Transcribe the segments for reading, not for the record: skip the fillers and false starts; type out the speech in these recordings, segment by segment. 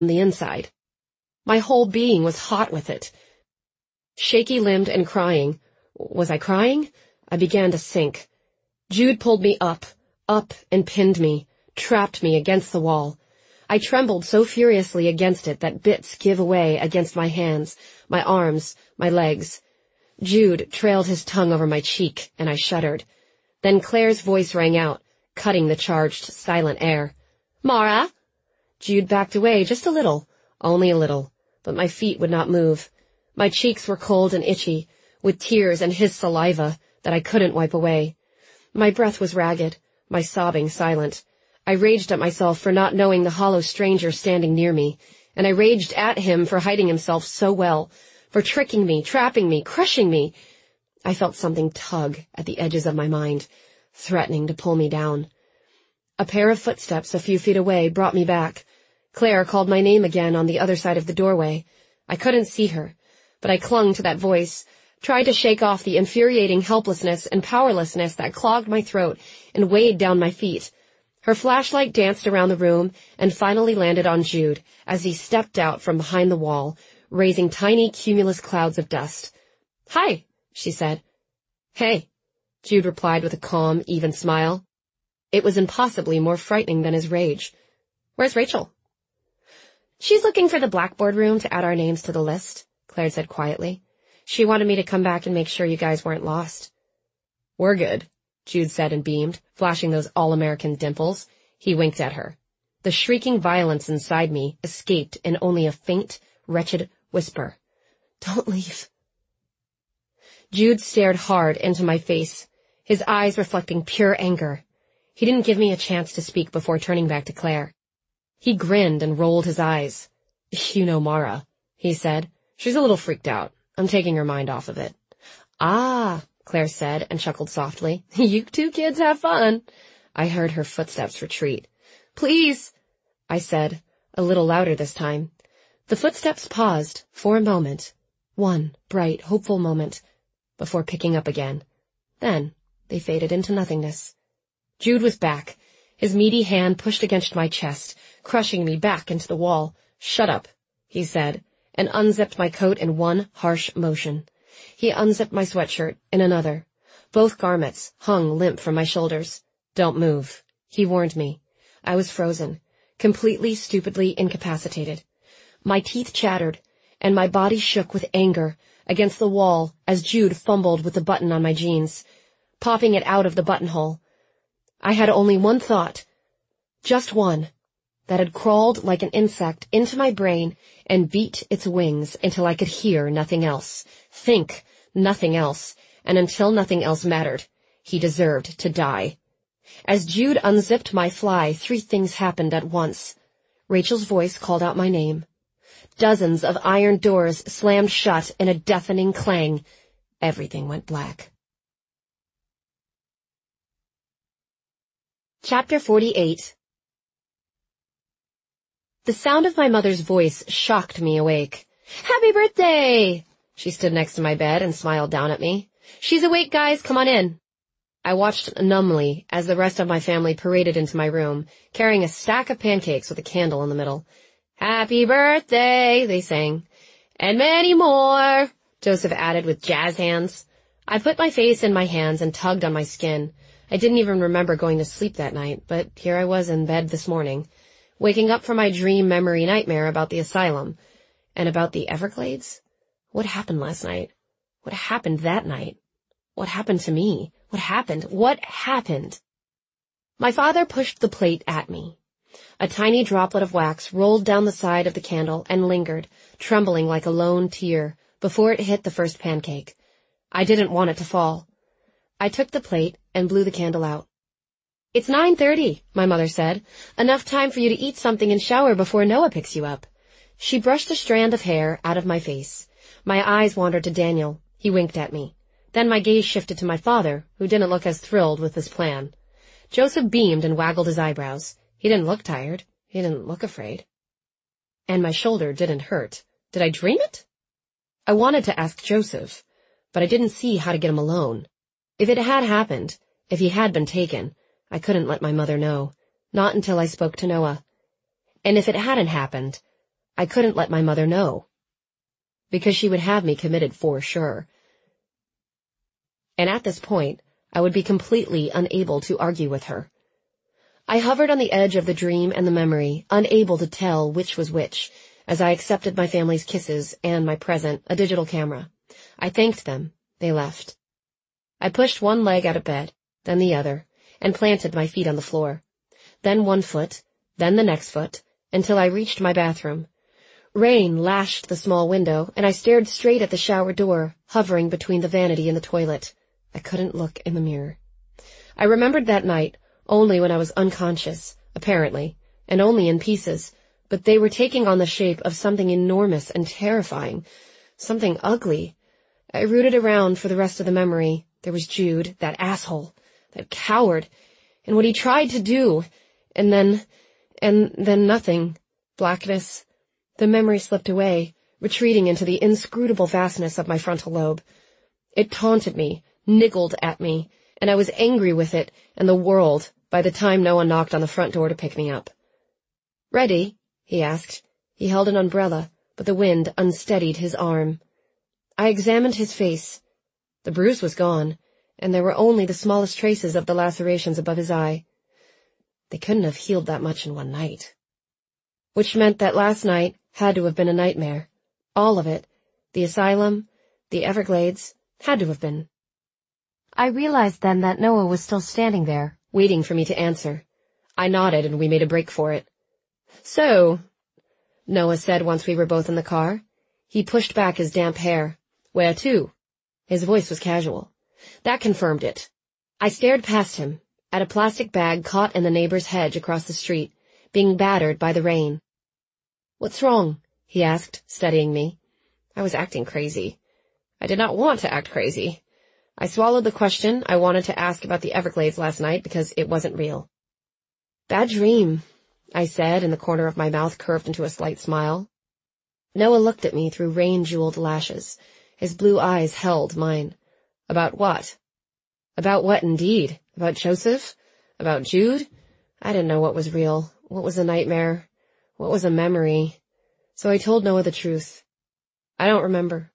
the inside. My whole being was hot with it. Shaky-limbed and crying. Was I crying? I began to sink. Jude pulled me up, and pinned me, trapped me against the wall. I trembled so furiously against it that bits gave away against my hands, my arms, my legs. Jude trailed his tongue over my cheek, and I shuddered. Then Claire's voice rang out, cutting the charged, silent air. "Mara!" Jude backed away just a little, only a little, but my feet would not move. My cheeks were cold and itchy, with tears and his saliva that I couldn't wipe away. My breath was ragged, my sobbing silent. I raged at myself for not knowing the hollow stranger standing near me, and I raged at him for hiding himself so well, for tricking me, trapping me, crushing me. I felt something tug at the edges of my mind, threatening to pull me down. A pair of footsteps a few feet away brought me back. Claire called my name again on the other side of the doorway. I couldn't see her, but I clung to that voice, tried to shake off the infuriating helplessness and powerlessness that clogged my throat and weighed down my feet. Her flashlight danced around the room and finally landed on Jude as he stepped out from behind the wall, raising tiny cumulus clouds of dust. "Hi," she said. "Hey," Jude replied with a calm, even smile. It was impossibly more frightening than his rage. "Where's Rachel?" "She's looking for the Blackboard room to add our names to the list," Claire said quietly. "She wanted me to come back and make sure you guys weren't lost." "We're good," Jude said and beamed, flashing those all-American dimples. He winked at her. The shrieking violence inside me escaped in only a faint, wretched whisper. "Don't leave." Jude stared hard into my face, his eyes reflecting pure anger. He didn't give me a chance to speak before turning back to Claire. He grinned and rolled his eyes. "You know Mara," he said. "She's a little freaked out. I'm taking her mind off of it." "Ah," Claire said and chuckled softly. "You two kids have fun." I heard her footsteps retreat. "Please," I said, a little louder this time. The footsteps paused for a moment, one bright, hopeful moment, before picking up again. Then they faded into nothingness. Jude was back, his meaty hand pushed against my chest, crushing me back into the wall. "Shut up," he said, and unzipped my coat in one harsh motion. He unzipped my sweatshirt in another. Both garments hung limp from my shoulders. "Don't move," he warned me. I was frozen, completely, stupidly incapacitated. My teeth chattered, and my body shook with anger against the wall as Jude fumbled with the button on my jeans, popping it out of the buttonhole. I had only one thought, just one, that had crawled like an insect into my brain and beat its wings until I could hear nothing else, think nothing else, and until nothing else mattered. He deserved to die. As Jude unzipped my fly, 3 things happened at once. Rachel's voice called out my name. Dozens of iron doors slammed shut in a deafening clang. Everything went black. Chapter 48. The sound of my mother's voice shocked me awake. "Happy birthday!" She stood next to my bed and smiled down at me. "She's awake, guys. Come on in." I watched numbly as the rest of my family paraded into my room, carrying a stack of pancakes with a candle in the middle. "Happy birthday," they sang. "And many more," Joseph added with jazz hands. I put my face in my hands and tugged on my skin. I didn't even remember going to sleep that night, but here I was in bed this morning, waking up from my dream memory nightmare about the asylum. And about the Everglades? What happened last night? What happened that night? What happened to me? What happened? What happened? My father pushed the plate at me. A tiny droplet of wax rolled down the side of the candle and lingered, trembling like a lone tear, before it hit the first pancake. I didn't want it to fall. I took the plate and blew the candle out. "It's 9:30, my mother said. "Enough time for you to eat something and shower before Noah picks you up." She brushed a strand of hair out of my face. My eyes wandered to Daniel. He winked at me. Then my gaze shifted to my father, who didn't look as thrilled with this plan. Joseph beamed and waggled his eyebrows. He didn't look tired. He didn't look afraid. And my shoulder didn't hurt. Did I dream it? I wanted to ask Joseph, but I didn't see how to get him alone. If it had happened, if he had been taken, I couldn't let my mother know, not until I spoke to Noah. And if it hadn't happened, I couldn't let my mother know, because she would have me committed for sure. And at this point, I would be completely unable to argue with her. I hovered on the edge of the dream and the memory, unable to tell which was which, as I accepted my family's kisses and my present, a digital camera. I thanked them. They left. I pushed one leg out of bed, then the other, and planted my feet on the floor. Then one foot, then the next foot, until I reached my bathroom. Rain lashed the small window, and I stared straight at the shower door, hovering between the vanity and the toilet. I couldn't look in the mirror. I remembered that night only when I was unconscious, apparently, and only in pieces, but they were taking on the shape of something enormous and terrifying, something ugly. I rooted around for the rest of the memory. There was Jude, that asshole, that coward, and what he tried to do, and then nothing. Blackness. The memory slipped away, retreating into the inscrutable vastness of my frontal lobe. It taunted me, niggled at me, and I was angry with it and the world by the time Noah knocked on the front door to pick me up. "Ready?" he asked. He held an umbrella, but the wind unsteadied his arm. I examined his face. The bruise was gone, and there were only the smallest traces of the lacerations above his eye. They couldn't have healed that much in one night. Which meant that last night had to have been a nightmare. All of it. The asylum, the Everglades, had to have been. I realized then that Noah was still standing there, waiting for me to answer. I nodded and we made a break for it. "So," Noah said once we were both in the car. He pushed back his damp hair. "Where to?" His voice was casual. That confirmed it. I stared past him, at a plastic bag caught in the neighbor's hedge across the street, being battered by the rain. "What's wrong?" he asked, studying me. I was acting crazy. I did not want to act crazy. I swallowed the question I wanted to ask about the Everglades last night because it wasn't real. "Bad dream," I said, and the corner of my mouth curved into a slight smile. Noah looked at me through rain-jeweled lashes. His blue eyes held mine. "About what?" "About what, indeed? About Joseph? About Jude?" I didn't know what was real, what was a nightmare, what was a memory. So I told Noah the truth. "I don't remember."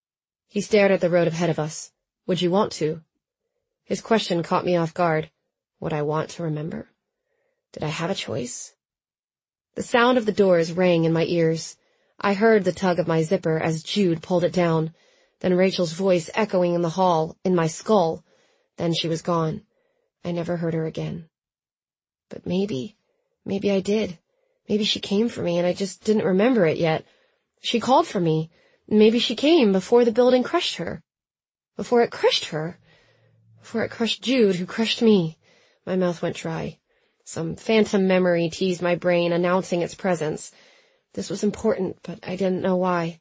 He stared at the road ahead of us. "Would you want to?" His question caught me off guard. Would I want to remember? Did I have a choice? The sound of the doors rang in my ears. I heard the tug of my zipper as Jude pulled it down, then Rachel's voice echoing in the hall, in my skull. Then she was gone. I never heard her again. But maybe I did. Maybe she came for me and I just didn't remember it yet. She called for me. Maybe she came before the building crushed her. Before it crushed her. Before it crushed Jude, who crushed me. My mouth went dry. Some phantom memory teased my brain, announcing its presence. This was important, but I didn't know why.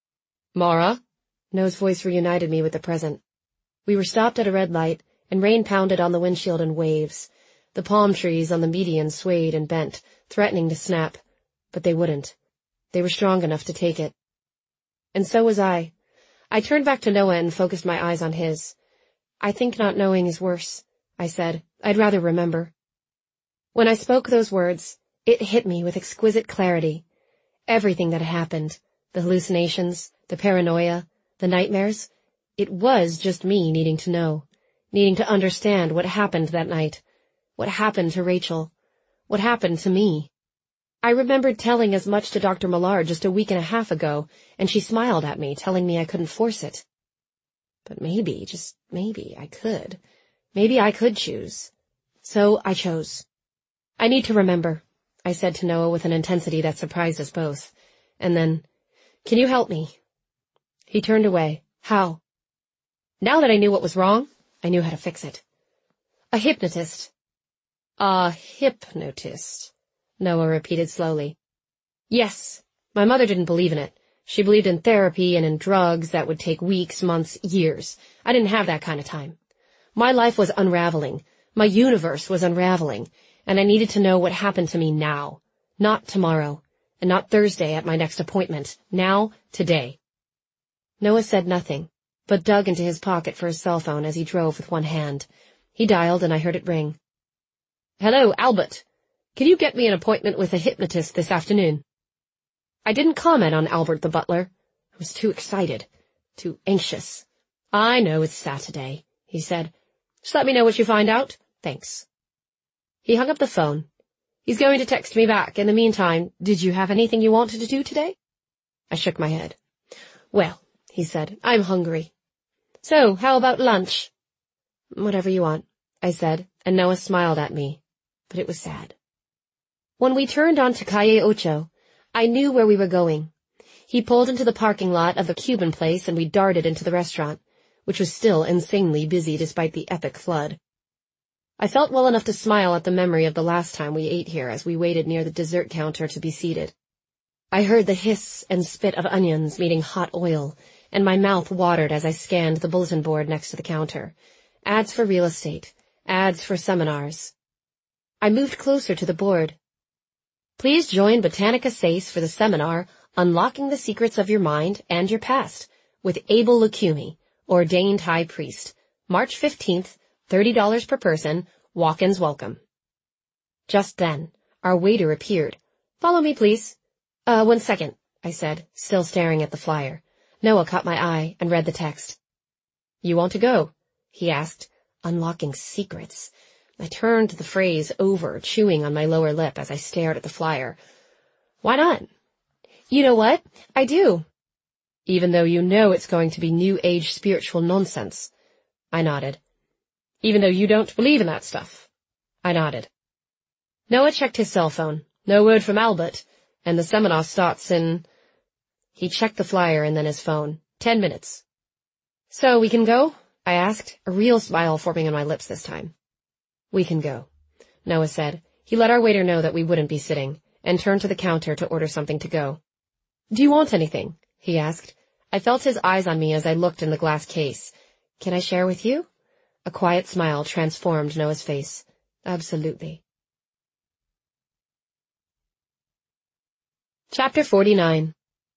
"Mara?" Noah's voice reunited me with the present. We were stopped at a red light, and rain pounded on the windshield in waves. The palm trees on the median swayed and bent, threatening to snap. But they wouldn't. They were strong enough to take it. And so was I. I turned back to Noah and focused my eyes on his. "I think not knowing is worse," I said. "I'd rather remember." When I spoke those words, it hit me with exquisite clarity. Everything that had happened, the hallucinations, the paranoia, the nightmares, it was just me needing to know, needing to understand what happened that night, what happened to Rachel, what happened to me. I remembered telling as much to Dr. Millard just a week and a half ago, and she smiled at me, telling me I couldn't force it. But maybe, just maybe, I could. Maybe I could choose. So I chose. "I need to remember," I said to Noah with an intensity that surprised us both. And then, "Can you help me?" He turned away. "How?" Now that I knew what was wrong, I knew how to fix it. "A hypnotist." "A hypnotist," Noah repeated slowly. "Yes. My mother didn't believe in it. She believed in therapy and in drugs that would take weeks, months, years. I didn't have that kind of time. My life was unraveling. My universe was unraveling. And I needed to know what happened to me now. Not tomorrow. And not Thursday at my next appointment. Now, today." Noah said nothing, but dug into his pocket for his cell phone as he drove with one hand. He dialed and I heard it ring. "Hello, Albert. Can you get me an appointment with a hypnotist this afternoon?" I didn't comment on Albert the butler. I was too excited, too anxious. I know it's Saturday, he said. Just let me know what you find out. Thanks. He hung up the phone. He's going to text me back. In the meantime, did you have anything you wanted to do today? I shook my head. Well, he said, I'm hungry. So, how about lunch? Whatever you want, I said, and Noah smiled at me, but it was sad. When we turned onto Calle Ocho, I knew where we were going. He pulled into the parking lot of the Cuban place and we darted into the restaurant, which was still insanely busy despite the epic flood. I felt well enough to smile at the memory of the last time we ate here as we waited near the dessert counter to be seated. I heard the hiss and spit of onions meeting hot oil, and my mouth watered as I scanned the bulletin board next to the counter. Ads for real estate. Ads for seminars. I moved closer to the board. Please join Botanica SACE for the seminar, Unlocking the Secrets of Your Mind and Your Past, with Abel Lukumi, Ordained High Priest, March 15th, $30 per person, walk-ins welcome. Just then, our waiter appeared. Follow me, please. 1 second, I said, still staring at the flyer. Noah caught my eye and read the text. You want to go? He asked. Unlocking secrets. I turned the phrase over, chewing on my lower lip as I stared at the flyer. Why not? You know what? I do. Even though you know it's going to be New Age spiritual nonsense. I nodded. Even though you don't believe in that stuff. I nodded. Noah checked his cell phone. No word from Albert. And the seminar starts in... He checked the flyer and then his phone. 10 minutes. So we can go? I asked, a real smile forming on my lips this time. We can go, Noah said. He let our waiter know that we wouldn't be sitting, and turned to the counter to order something to go. Do you want anything? He asked. I felt his eyes on me as I looked in the glass case. Can I share with you? A quiet smile transformed Noah's face. Absolutely. Chapter 49.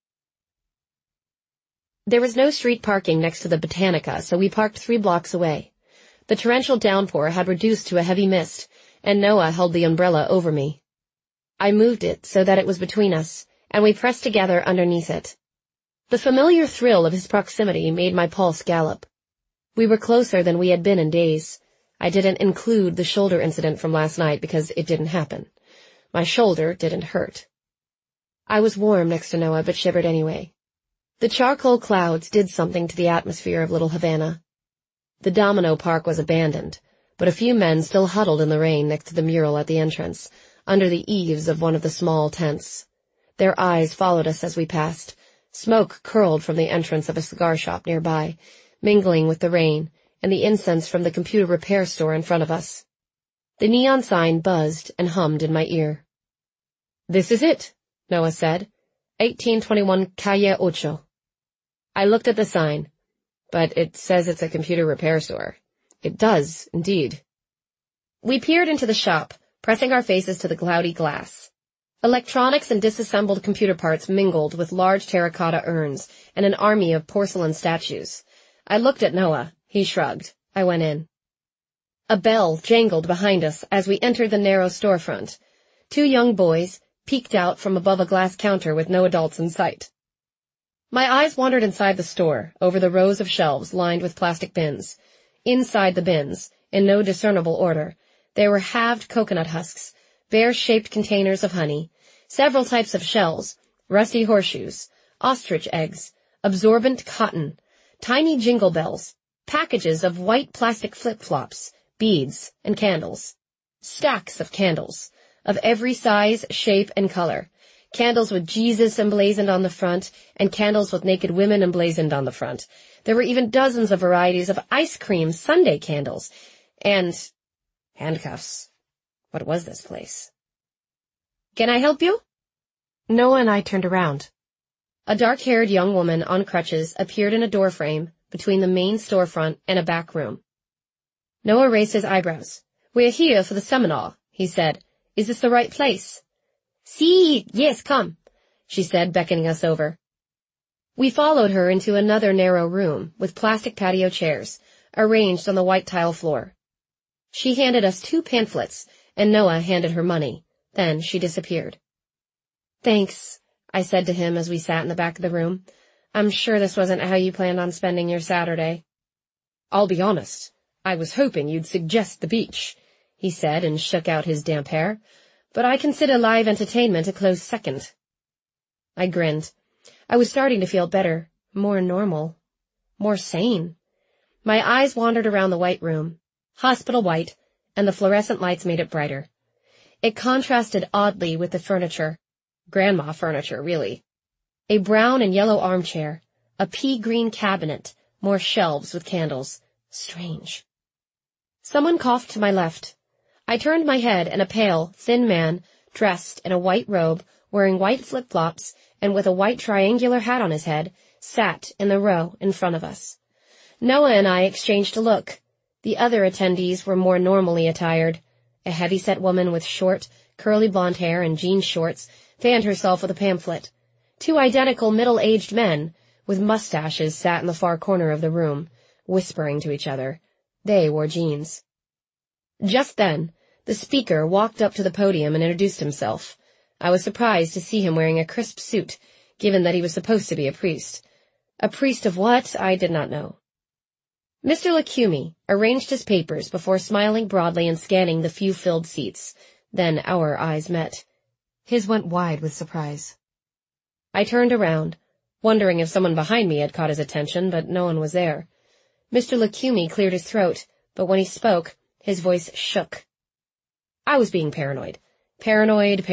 There was no street parking next to the Botanica, so we parked 3 blocks away. The torrential downpour had reduced to a heavy mist, and Noah held the umbrella over me. I moved it so that it was between us, and we pressed together underneath it. The familiar thrill of his proximity made my pulse gallop. We were closer than we had been in days. I didn't include the shoulder incident from last night because it didn't happen. My shoulder didn't hurt. I was warm next to Noah, but shivered anyway. The charcoal clouds did something to the atmosphere of Little Havana. The Domino Park was abandoned, but a few men still huddled in the rain next to the mural at the entrance, under the eaves of one of the small tents. Their eyes followed us as we passed. Smoke curled from the entrance of a cigar shop nearby, mingling with the rain and the incense from the computer repair store in front of us. The neon sign buzzed and hummed in my ear. This is it, Noah said. 1821 Calle Ocho. I looked at the sign, but it says it's a computer repair store. It does, indeed. We peered into the shop, pressing our faces to the cloudy glass. Electronics and disassembled computer parts mingled with large terracotta urns and an army of porcelain statues. I looked at Noah. He shrugged. I went in. A bell jangled behind us as we entered the narrow storefront. 2 young boys peeked out from above a glass counter with no adults in sight. My eyes wandered inside the store, over the rows of shelves lined with plastic bins. Inside the bins, in no discernible order, there were halved coconut husks, bear-shaped containers of honey, several types of shells, rusty horseshoes, ostrich eggs, absorbent cotton, tiny jingle bells, packages of white plastic flip-flops, beads, and candles. Stacks of candles, of every size, shape, and color. Candles with Jesus emblazoned on the front, and candles with naked women emblazoned on the front. There were even dozens of varieties of ice cream sundae candles, and handcuffs. What was this place? Can I help you? Noah and I turned around. A dark-haired young woman on crutches appeared in a doorframe between the main storefront and a back room. Noah raised his eyebrows. We're here for the seminar, he said. Is this the right place? See, yes, come, she said, beckoning us over. We followed her into another narrow room with plastic patio chairs, arranged on the white tile floor. She handed us 2 pamphlets, and Noah handed her money. Then she disappeared. Thanks, I said to him as we sat in the back of the room. "I'm sure this wasn't how you planned on spending your Saturday." "I'll be honest. I was hoping you'd suggest the beach," he said and shook out his damp hair. "But I consider live entertainment a close second." I grinned. I was starting to feel better, more normal, more sane. My eyes wandered around the white room, hospital white, and the fluorescent lights made it brighter. It contrasted oddly with the furniture. Grandma furniture, really. A brown and yellow armchair, a pea-green cabinet, more shelves with candles. Strange. Someone coughed to my left. I turned my head, and a pale, thin man, dressed in a white robe, wearing white flip-flops, and with a white triangular hat on his head, sat in the row in front of us. Noah and I exchanged a look. The other attendees were more normally attired. A heavy-set woman with short, curly blonde hair and jean shorts fanned herself with a pamphlet. Two identical middle-aged men with mustaches sat in the far corner of the room, whispering to each other. They wore jeans. Just then, the speaker walked up to the podium and introduced himself. I was surprised to see him wearing a crisp suit, given that he was supposed to be a priest. A priest of what, I did not know. Mr. Lacumi arranged his papers before smiling broadly and scanning the few filled seats. Then our eyes met. His went wide with surprise. I turned around, wondering if someone behind me had caught his attention, but no one was there. Mr. Lacumi cleared his throat, but when he spoke, his voice shook. I was being paranoid. Paranoid,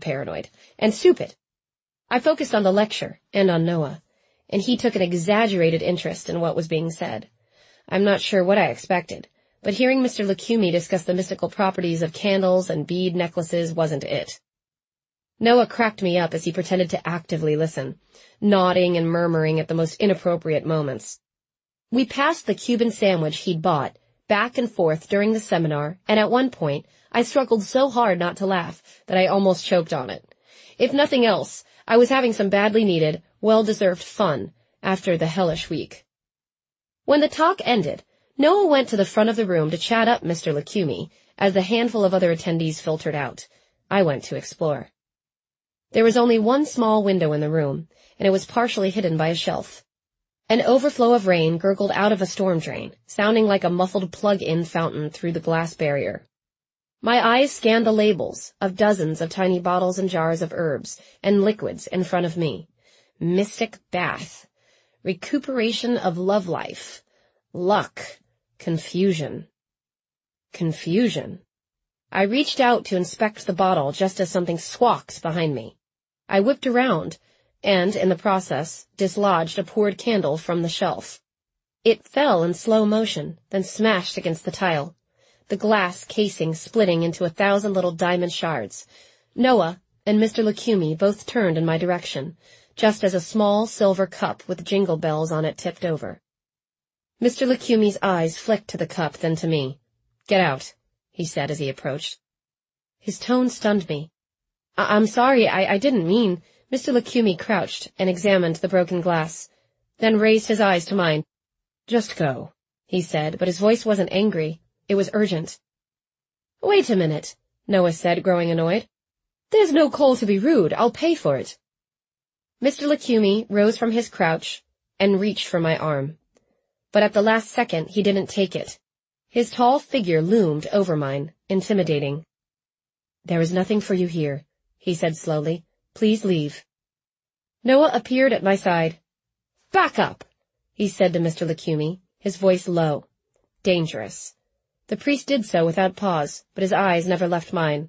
and stupid. I focused on the lecture and on Noah, and he took an exaggerated interest in what was being said. I'm not sure what I expected, but hearing Mr. Lacumi discuss the mystical properties of candles and bead necklaces wasn't it. Noah cracked me up as he pretended to actively listen, nodding and murmuring at the most inappropriate moments. We passed the Cuban sandwich he'd bought, back and forth during the seminar, and at one point, I struggled so hard not to laugh that I almost choked on it. If nothing else, I was having some badly needed, well-deserved fun after the hellish week. When the talk ended, Noah went to the front of the room to chat up Mr. Lacumi as the handful of other attendees filtered out. I went to explore. There was only one small window in the room, and it was partially hidden by a shelf. An overflow of rain gurgled out of a storm drain, sounding like a muffled plug-in fountain through the glass barrier. My eyes scanned the labels of dozens of tiny bottles and jars of herbs and liquids in front of me. Mystic bath. Recuperation of love life. Luck. Confusion. Confusion. I reached out to inspect the bottle just as something squawked behind me. I whipped around and, in the process, dislodged a poured candle from the shelf. It fell in slow motion, then smashed against the tile, the glass casing splitting into 1,000 little diamond shards. Noah and Mr. Lacumi both turned in my direction, just as a small silver cup with jingle bells on it tipped over. Mr. Lacumi's eyes flicked to the cup, then to me. "Get out," he said as he approached. His tone stunned me. I'm sorry, I didn't mean—" Mr. Lacumi crouched and examined the broken glass, then raised his eyes to mine. "Just go," he said, but his voice wasn't angry. It was urgent. "Wait a minute," Noah said, growing annoyed. "There's no call to be rude. I'll pay for it." Mr. Lacumi rose from his crouch and reached for my arm. But at the last second, he didn't take it. His tall figure loomed over mine, intimidating. "There is nothing for you here," he said slowly. "Please leave." Noah appeared at my side. "Back up," he said to Mr. Lacumi, his voice low. Dangerous. The priest did so without pause, but his eyes never left mine.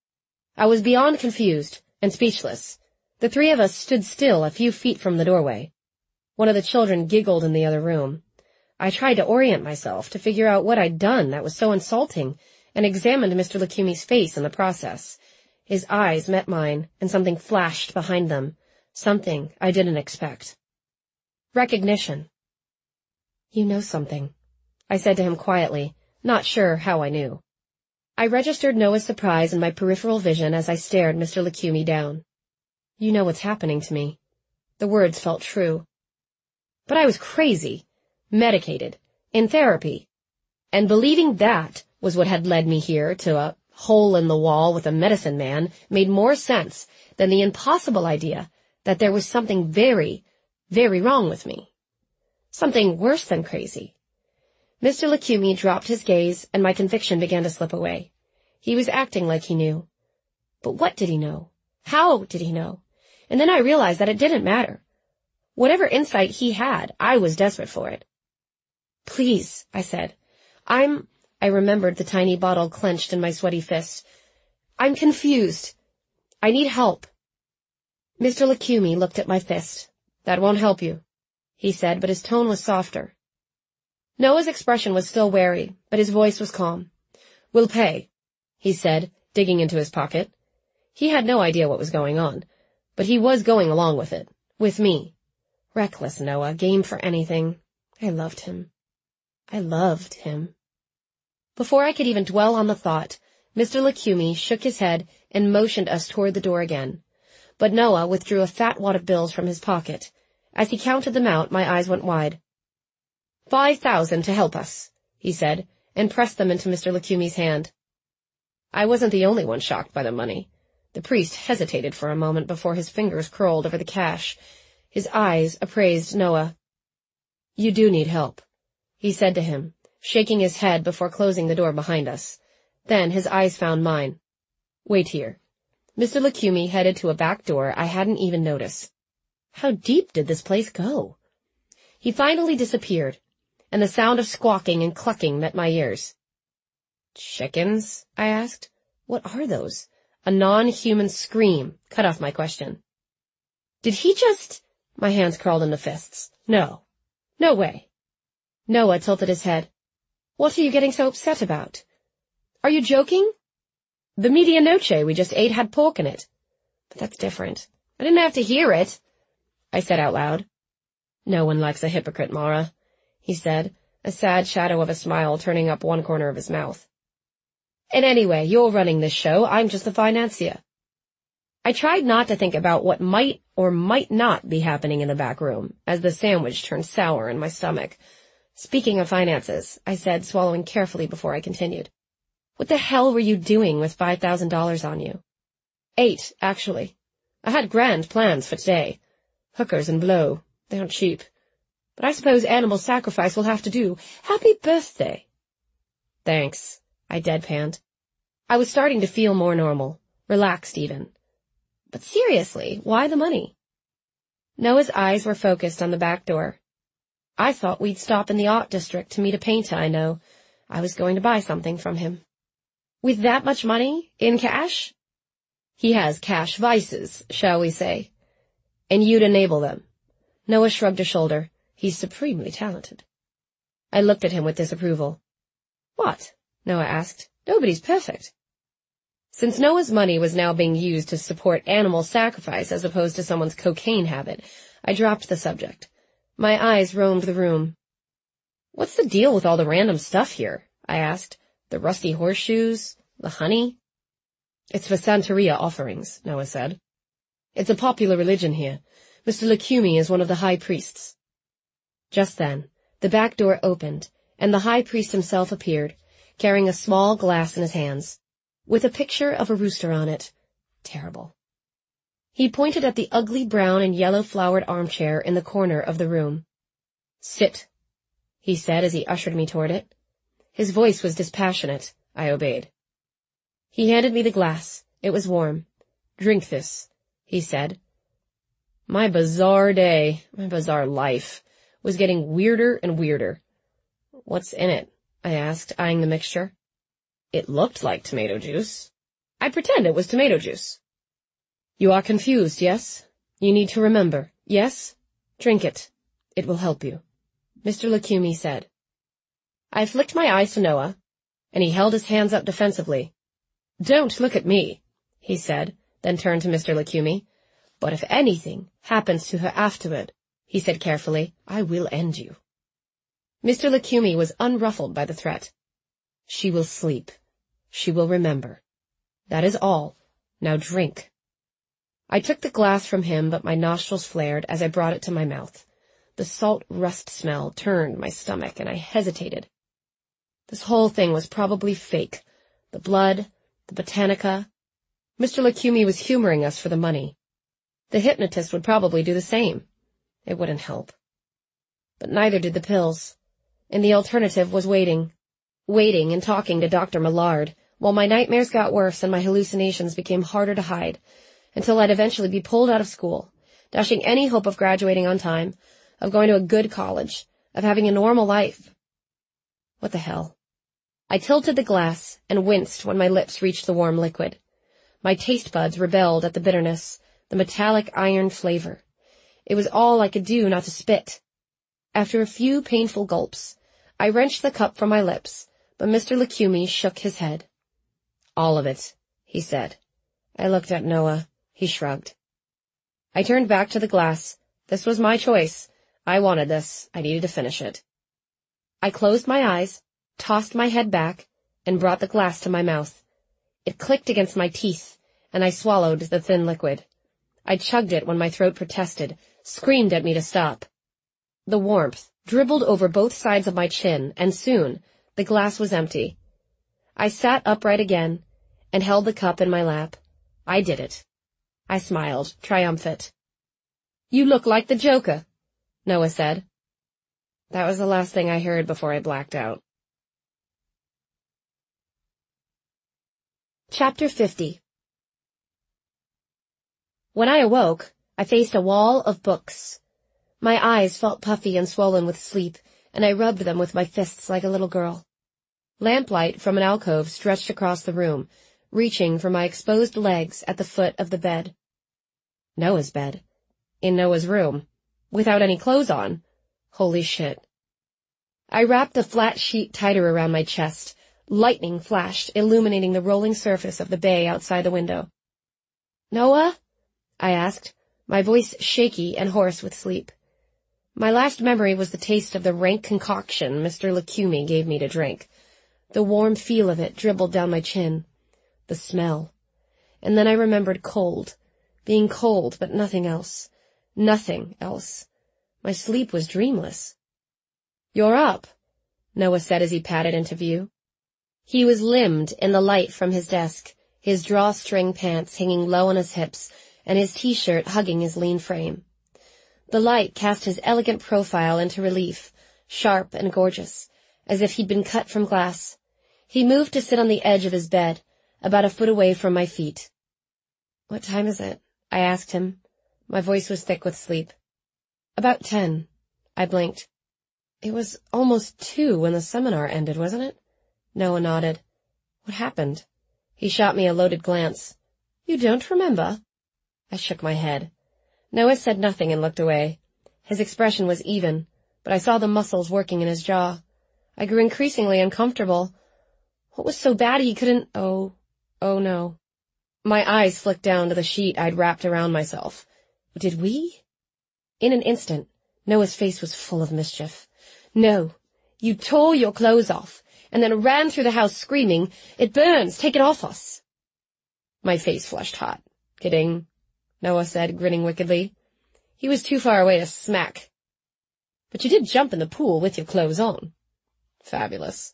I was beyond confused and speechless. The three of us stood still a few feet from the doorway. One of the children giggled in the other room. I tried to orient myself, to figure out what I'd done that was so insulting, and examined Mr. Lacumi's face in the process. His eyes met mine, and something flashed behind them. Something I didn't expect. Recognition. "You know something," I said to him quietly, not sure how I knew. I registered Noah's surprise in my peripheral vision as I stared Mr. Lacumi down. "You know what's happening to me." The words felt true. But I was crazy, medicated, in therapy, and believing that was what had led me here to a hole in the wall with a medicine man made more sense than the impossible idea that there was something very, very wrong with me. Something worse than crazy. Mr. Lacumi dropped his gaze, and my conviction began to slip away. He was acting like he knew. But what did he know? How did he know? And then I realized that it didn't matter. Whatever insight he had, I was desperate for it. "Please," I said. I remembered the tiny bottle clenched in my sweaty fist. "I'm confused. I need help." Mr. Lacumi looked at my fist. "That won't help you," he said, but his tone was softer. Noah's expression was still wary, but his voice was calm. "We'll pay," he said, digging into his pocket. He had no idea what was going on, but he was going along with it. With me. Reckless Noah, game for anything. I loved him. I loved him. Before I could even dwell on the thought, Mr. Lacumi shook his head and motioned us toward the door again. But Noah withdrew a fat wad of bills from his pocket. As he counted them out, my eyes went wide. "5,000 to help us," he said, and pressed them into Mr. Lacumi's hand. I wasn't the only one shocked by the money. The priest hesitated for a moment before his fingers curled over the cash. His eyes appraised Noah. "You do need help," he said to him, shaking his head before closing the door behind us. Then his eyes found mine. "Wait here." Mr. Lacumi headed to a back door I hadn't even noticed. How deep did this place go? He finally disappeared, and the sound of squawking and clucking met my ears. "Chickens?" I asked. "What are those?" A non-human scream cut off my question. "Did he just—" My hands curled into fists. "No. No way." Noah tilted his head. "What are you getting so upset about? Are you joking? The medianoche we just ate had pork in it." "But that's different. I didn't have to hear it," I said out loud. "No one likes a hypocrite, Mara," he said, a sad shadow of a smile turning up one corner of his mouth. "And anyway, you're running this show. I'm just the financier." I tried not to think about what might or might not be happening in the back room, as the sandwich turned sour in my stomach. "Speaking of finances," I said, swallowing carefully before I continued. "What the hell were you doing with $5,000 on you?" "8, actually. I had grand plans for today. Hookers and blow. They aren't cheap. But I suppose animal sacrifice will have to do. Happy birthday." "Thanks," I deadpanned. I was starting to feel more normal, relaxed even. But seriously, why the money? Noah's eyes were focused on the back door. "I thought we'd stop in the art district to meet a painter I know. I was going to buy something from him." "With that much money? In cash?" "He has cash vices, shall we say. And you'd enable them." Noah shrugged a shoulder. "He's supremely talented." I looked at him with disapproval. "What?" Noah asked. "Nobody's perfect." Since Noah's money was now being used to support animal sacrifice as opposed to someone's cocaine habit, I dropped the subject. My eyes roamed the room. "What's the deal with all the random stuff here?" I asked. "The rusty horseshoes? The honey?" "It's for Santeria offerings," Noah said. "It's a popular religion here. Mr. Lacumi is one of the high priests." Just then, the back door opened, and the high priest himself appeared, carrying a small glass in his hands, with a picture of a rooster on it. Terrible. He pointed at the ugly brown and yellow-flowered armchair in the corner of the room. "Sit," he said as he ushered me toward it. His voice was dispassionate. I obeyed. He handed me the glass. It was warm. "Drink this," he said. My bizarre day, my bizarre life, was getting weirder and weirder. "What's in it?" I asked, eyeing the mixture. It looked like tomato juice. I pretend it was tomato juice. "You are confused, yes? You need to remember, yes? Drink it. It will help you," Mr. Lacumi said. I flicked my eyes to Noah, and he held his hands up defensively. "Don't look at me," he said, then turned to Mr. Lacumi. "But if anything happens to her afterward," he said carefully, "I will end you." Mr. Lacumi was unruffled by the threat. "She will sleep. She will remember. That is all. Now drink." I took the glass from him, but my nostrils flared as I brought it to my mouth. The salt rust smell turned my stomach, and I hesitated. This whole thing was probably fake. The blood, the botanica. Mr. Lacumi was humoring us for the money. The hypnotist would probably do the same. It wouldn't help. But neither did the pills. And the alternative was waiting. Waiting and talking to Dr. Millard, while my nightmares got worse and my hallucinations became harder to hide, until I'd eventually be pulled out of school, dashing any hope of graduating on time, of going to a good college, of having a normal life. What the hell? I tilted the glass and winced when my lips reached the warm liquid. My taste buds rebelled at the bitterness, the metallic iron flavor. It was all I could do not to spit. After a few painful gulps, I wrenched the cup from my lips, but Mr. Lacumi shook his head. All of it, he said. I looked at Noah. He shrugged. I turned back to the glass. This was my choice. I wanted this. I needed to finish it. I closed my eyes, tossed my head back, and brought the glass to my mouth. It clicked against my teeth, and I swallowed the thin liquid. I chugged it when my throat protested, screamed at me to stop. The warmth dribbled over both sides of my chin, and soon the glass was empty. I sat upright again and held the cup in my lap. I did it. I smiled, triumphant. You look like the Joker, Noah said. That was the last thing I heard before I blacked out. Chapter 50. When I awoke, I faced a wall of books. My eyes felt puffy and swollen with sleep, and I rubbed them with my fists like a little girl. Lamplight from an alcove stretched across the room, reaching for my exposed legs at the foot of the bed. Noah's bed. In Noah's room. Without any clothes on. Holy shit. I wrapped the flat sheet tighter around my chest. Lightning flashed, illuminating the rolling surface of the bay outside the window. Noah? I asked, my voice shaky and hoarse with sleep. My last memory was the taste of the rank concoction Mr. Lacumi gave me to drink. The warm feel of it dribbled down my chin. The smell. And then I remembered cold. Being cold, but nothing else. Nothing else. My sleep was dreamless. You're up, Noah said as he padded into view. He was limned in the light from his desk, his drawstring pants hanging low on his hips, and his t-shirt hugging his lean frame. The light cast his elegant profile into relief, sharp and gorgeous, as if he'd been cut from glass. He moved to sit on the edge of his bed, about a foot away from my feet. What time is it? I asked him. My voice was thick with sleep. About 10. I blinked. It was almost 2 when the seminar ended, wasn't it? Noah nodded. What happened? He shot me a loaded glance. You don't remember? I shook my head. Noah said nothing and looked away. His expression was even, but I saw the muscles working in his jaw. I grew increasingly uncomfortable. What was so bad he couldn't— Oh no. My eyes flicked down to the sheet I'd wrapped around myself. Did we? In an instant, Noah's face was full of mischief. No, you tore your clothes off, and then ran through the house screaming, "It burns, take it off us!" My face flushed hot. Kidding, Noah said, grinning wickedly. He was too far away to smack. But you did jump in the pool with your clothes on. Fabulous.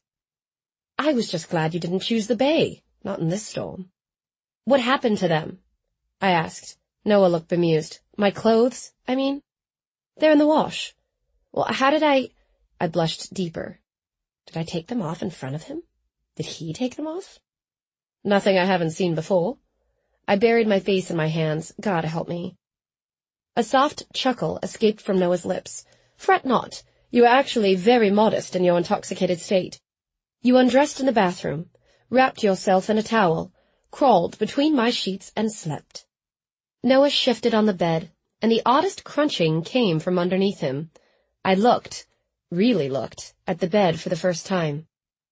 I was just glad you didn't choose the bay, not in this storm. What happened to them? I asked. Noah looked bemused. My clothes, I mean? They're in the wash. Well, how did I blushed deeper. Did I take them off in front of him? Did he take them off? Nothing I haven't seen before. I buried my face in my hands. God help me. A soft chuckle escaped from Noah's lips. Fret not. You are actually very modest in your intoxicated state. You undressed in the bathroom, wrapped yourself in a towel, crawled between my sheets, and slept. Noah shifted on the bed, and the oddest crunching came from underneath him. I looked, really looked, at the bed for the first time.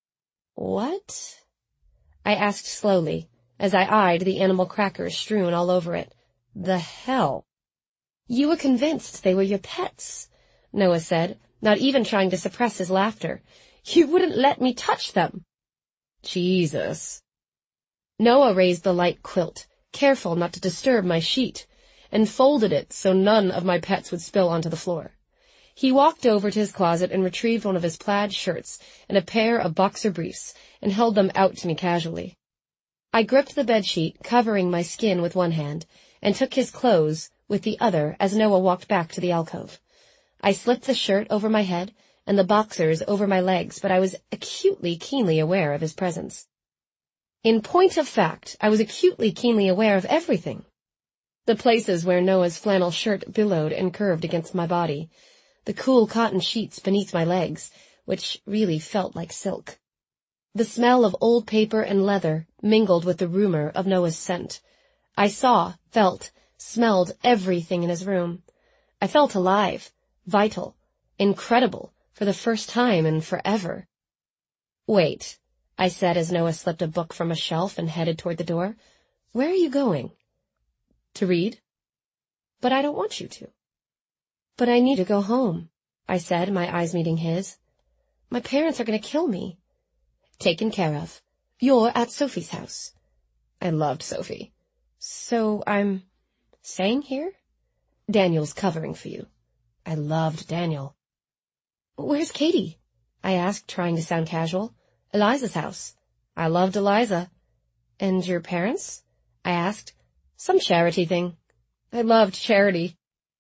What? I asked slowly, as I eyed the animal crackers strewn all over it. The hell? You were convinced they were your pets, Noah said, not even trying to suppress his laughter. You wouldn't let me touch them. Jesus. Noah raised the light quilt, careful not to disturb my sheet, and folded it so none of my pets would spill onto the floor. He walked over to his closet and retrieved one of his plaid shirts and a pair of boxer briefs and held them out to me casually. I gripped the bedsheet, covering my skin with one hand, and took his clothes with the other as Noah walked back to the alcove. I slipped the shirt over my head and the boxers over my legs, but I was keenly aware of his presence. In point of fact, I was keenly aware of everything. The places where Noah's flannel shirt billowed and curved against my body, the cool cotton sheets beneath my legs, which really felt like silk. The smell of old paper and leather mingled with the rumor of Noah's scent. I saw, felt, smelled everything in his room. I felt alive, vital, incredible, for the first time in forever. "Wait," I said as Noah slipped a book from a shelf and headed toward the door. "Where are you going?" "To read." "But I don't want you to." "But I need to go home," I said, my eyes meeting his. "My parents are going to kill me." "Taken care of. You're at Sophie's house." I loved Sophie. "So I'm staying here?" "Daniel's covering for you." I loved Daniel. "Where's Katie?" I asked, trying to sound casual. "Eliza's house." I loved Eliza. "And your parents?" I asked. "Some charity thing." I loved charity.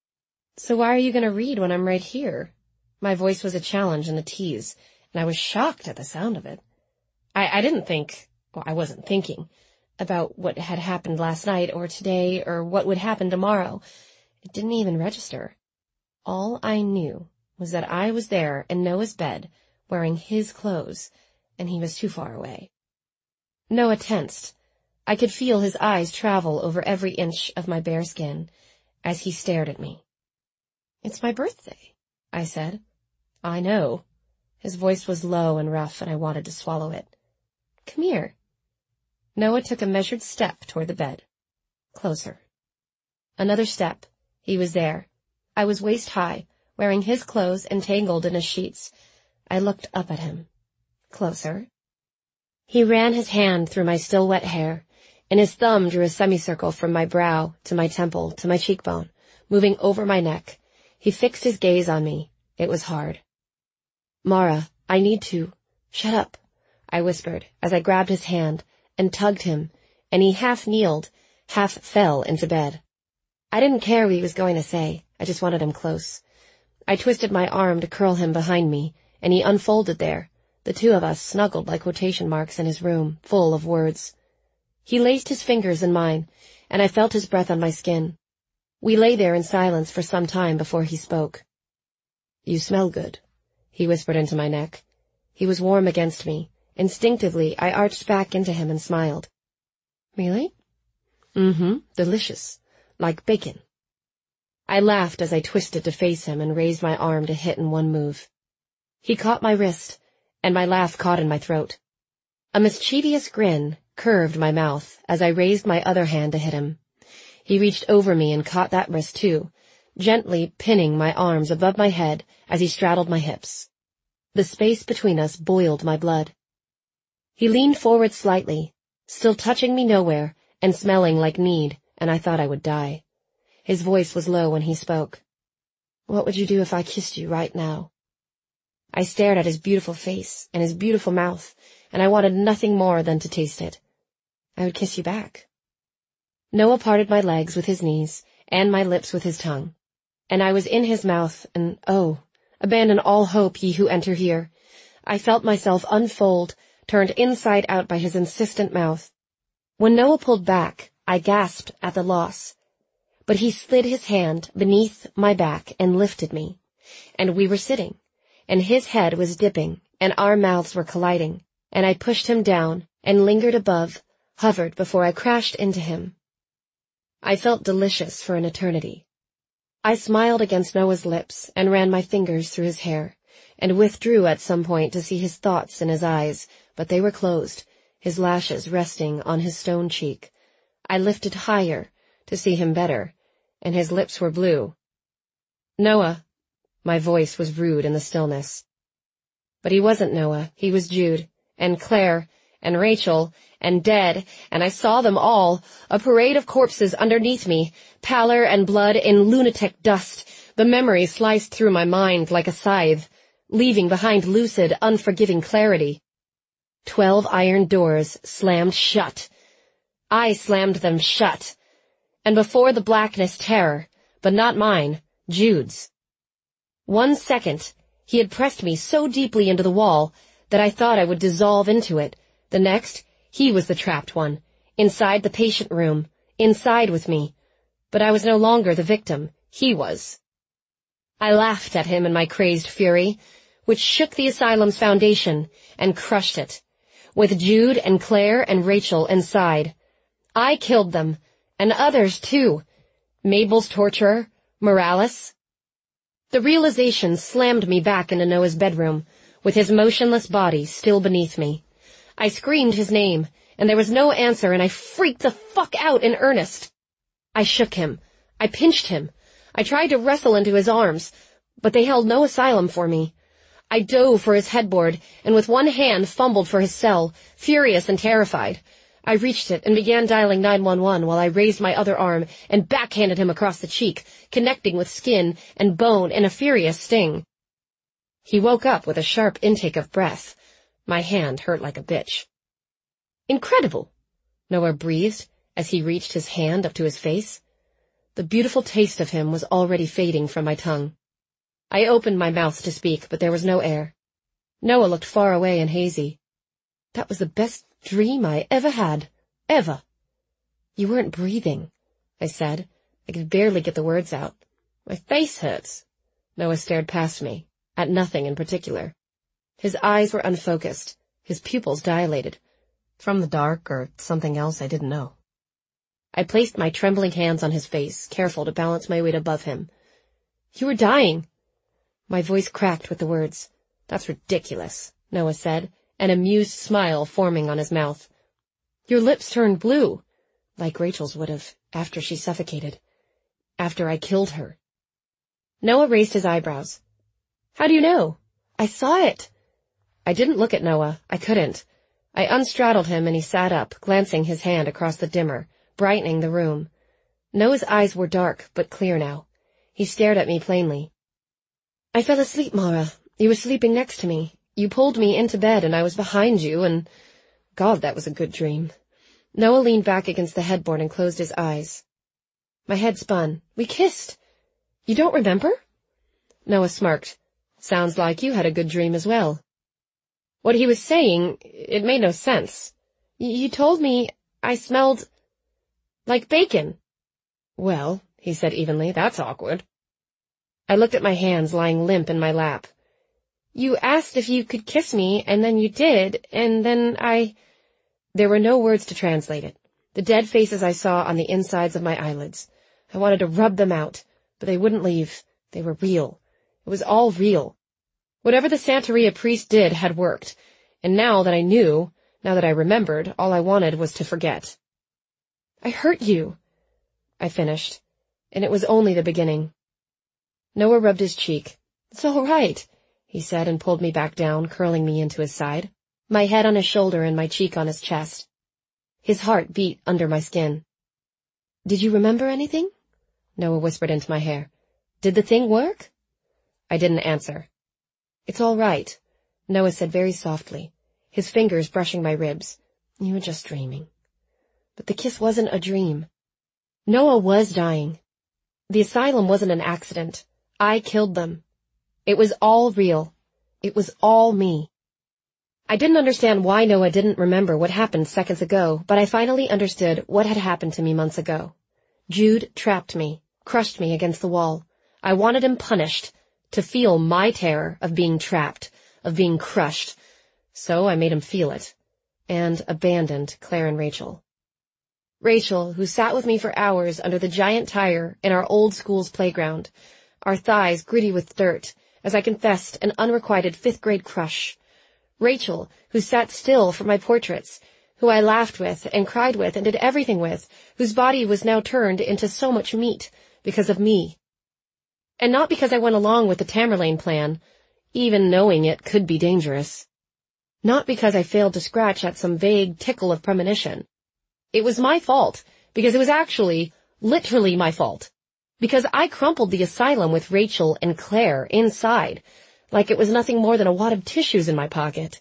"So why are you going to read when I'm right here?" My voice was a challenge and a tease, and I was shocked at the sound of it. I didn't think, I wasn't thinking, about what had happened last night or today or what would happen tomorrow. It didn't even register. All I knew was that I was there in Noah's bed, wearing his clothes, and he was too far away. Noah tensed. I could feel his eyes travel over every inch of my bare skin as he stared at me. "It's my birthday," I said. "I know." His voice was low and rough, and I wanted to swallow it. "Come here." Noah took a measured step toward the bed. Closer. Another step. He was there. I was waist-high, wearing his clothes entangled in his sheets. I looked up at him. Closer. He ran his hand through my still wet hair, and his thumb drew a semicircle from my brow to my temple to my cheekbone, moving over my neck. He fixed his gaze on me. It was hard. "Mara, I need to—" "Shut up," I whispered as I grabbed his hand and tugged him, and he half kneeled, half fell into bed. I didn't care what he was going to say. I just wanted him close. I twisted my arm to curl him behind me, and he unfolded there, the two of us snuggled like quotation marks in his room, full of words. He laced his fingers in mine, and I felt his breath on my skin. We lay there in silence for some time before he spoke. "You smell good," he whispered into my neck. He was warm against me. Instinctively, I arched back into him and smiled. "Really?" Delicious. Like bacon." I laughed as I twisted to face him and raised my arm to hit in one move. He caught my wrist, and my laugh caught in my throat. A mischievous grin curved my mouth as I raised my other hand to hit him. He reached over me and caught that wrist too, gently pinning my arms above my head as he straddled my hips. The space between us boiled my blood. He leaned forward slightly, still touching me nowhere and smelling like need, and I thought I would die. His voice was low when he spoke. "What would you do if I kissed you right now?" I stared at his beautiful face and his beautiful mouth, and I wanted nothing more than to taste it. "I would kiss you back." Noah parted my legs with his knees and my lips with his tongue, and I was in his mouth, and oh, abandon all hope, ye who enter here. I felt myself unfold, turned inside out by his insistent mouth. When Noah pulled back, I gasped at the loss. But he slid his hand beneath my back and lifted me, and we were sitting, and his head was dipping, and our mouths were colliding, and I pushed him down and lingered above, hovered before I crashed into him. I felt delicious for an eternity. I smiled against Noah's lips and ran my fingers through his hair, and withdrew at some point to see his thoughts in his eyes, but they were closed, his lashes resting on his stone cheek. I lifted higher to see him better, and his lips were blue. "Noah." My voice was rude in the stillness. But he wasn't Noah, he was Jude, and Claire, and Rachel, and dead, and I saw them all, a parade of corpses underneath me, pallor and blood in lunatic dust. The memory sliced through my mind like a scythe, leaving behind lucid, unforgiving clarity. 12 iron doors slammed shut. I slammed them shut. And before the blackness terror, But not mine, Jude's. 1 second, he had pressed me so deeply into the wall that I thought I would dissolve into it. The next, he was the trapped one, inside the patient room, inside with me. But I was no longer the victim. He was. I laughed at him in my crazed fury, which shook the asylum's foundation and crushed it. With Jude and Claire and Rachel inside. I killed them, and others too. Mabel's torturer, Morales. The realization slammed me back into Noah's bedroom, with his motionless body still beneath me. I screamed his name, and there was no answer, and I freaked the fuck out in earnest. I shook him. I pinched him. I tried to wrestle into his arms, but they held no asylum for me. I dove for his headboard, and with one hand fumbled for his cell, furious and terrified. I reached it and began dialing 911 while I raised my other arm and backhanded him across the cheek, connecting with skin and bone in a furious sting. He woke up with a sharp intake of breath. My hand hurt like a bitch. Incredible, Noah breathed as he reached his hand up to his face. The beautiful taste of him was already fading from my tongue. I opened my mouth to speak, but there was no air. Noah looked far away and hazy. That was the best dream I ever had. Ever. You weren't breathing, I said. I could barely get the words out. My face hurts. Noah stared past me, at nothing in particular. His eyes were unfocused, his pupils dilated. From the dark or something else I didn't know. I placed my trembling hands on his face, careful to balance my weight above him. You were dying. My voice cracked with the words. That's ridiculous, Noah said, an amused smile forming on his mouth. Your lips turned blue, like Rachel's would have, after she suffocated. After I killed her. Noah raised his eyebrows. How do you know? I saw it. I didn't look at Noah. I couldn't. I unstraddled him and he sat up, glancing his hand across the dimmer, brightening the room. Noah's eyes were dark, but clear now. He stared at me plainly. I fell asleep, Mara. You were sleeping next to me. You pulled me into bed and I was behind you and... God, that was a good dream. Noah leaned back against the headboard and closed his eyes. My head spun. We kissed. You don't remember? Noah smirked. Sounds like you had a good dream as well. What he was saying, it made no sense. You told me I smelled like bacon. Well, he said evenly, that's awkward. I looked at my hands lying limp in my lap. You asked if you could kiss me, and then you did, and then I... There were no words to translate it. The dead faces I saw on the insides of my eyelids. I wanted to rub them out, but they wouldn't leave. They were real. It was all real. Whatever the Santeria priest did had worked, and now that I knew, now that I remembered, all I wanted was to forget. I hurt you, I finished, and it was only the beginning. Noah rubbed his cheek. It's all right, he said and pulled me back down, curling me into his side, my head on his shoulder and my cheek on his chest. His heart beat under my skin. Did you remember anything? Noah whispered into my hair. Did the thing work? I didn't answer. It's all right, Noah said very softly, his fingers brushing my ribs. You were just dreaming. But the kiss wasn't a dream. Noah was dying. The asylum wasn't an accident. I killed them. It was all real. It was all me. I didn't understand why Noah didn't remember what happened seconds ago, but I finally understood what had happened to me months ago. Jude trapped me, crushed me against the wall. I wanted him punished, to feel my terror of being trapped, of being crushed. So I made him feel it, and abandoned Claire and Rachel. Rachel, who sat with me for hours under the giant tire in our old school's playground, our thighs gritty with dirt, as I confessed an unrequited fifth-grade crush. Rachel, who sat still for my portraits, who I laughed with and cried with and did everything with, whose body was now turned into so much meat because of me. And not because I went along with the Tamerlane plan, even knowing it could be dangerous. Not because I failed to scratch at some vague tickle of premonition. It was my fault, because it was actually, literally my fault. Because I crumpled the asylum with Rachel and Claire inside, like it was nothing more than a wad of tissues in my pocket.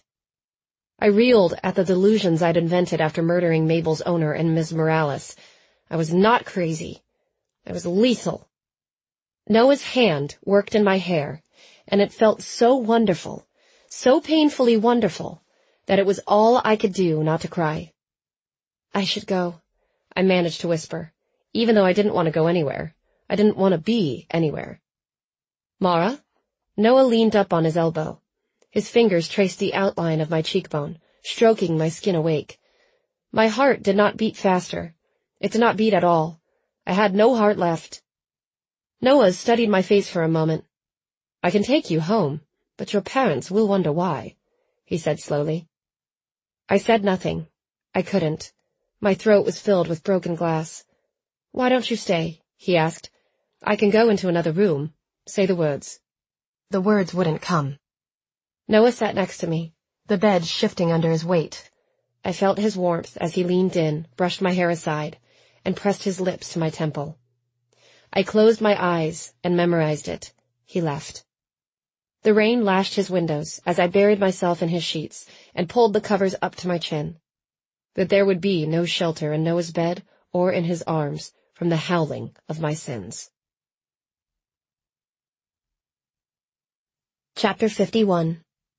I reeled at the delusions I'd invented after murdering Mabel's owner and Ms. Morales. I was not crazy. I was lethal. Noah's hand worked in my hair, and it felt so wonderful, so painfully wonderful, that it was all I could do not to cry. "I should go," I managed to whisper, even though I didn't want to go anywhere. I didn't want to be anywhere. "Mara?" Noah leaned up on his elbow. His fingers traced the outline of my cheekbone, stroking my skin awake. My heart did not beat faster. It did not beat at all. I had no heart left. Noah studied my face for a moment. "I can take you home, but your parents will wonder why," he said slowly. I said nothing. I couldn't. My throat was filled with broken glass. "Why don't you stay?" he asked. "I can go into another room. Say the words." The words wouldn't come. Noah sat next to me, the bed shifting under his weight. I felt his warmth as he leaned in, brushed my hair aside, and pressed his lips to my temple. I closed my eyes and memorized it. He left. The rain lashed his windows as I buried myself in his sheets and pulled the covers up to my chin. But there would be no shelter in Noah's bed or in his arms from the howling of my sins. Chapter 51.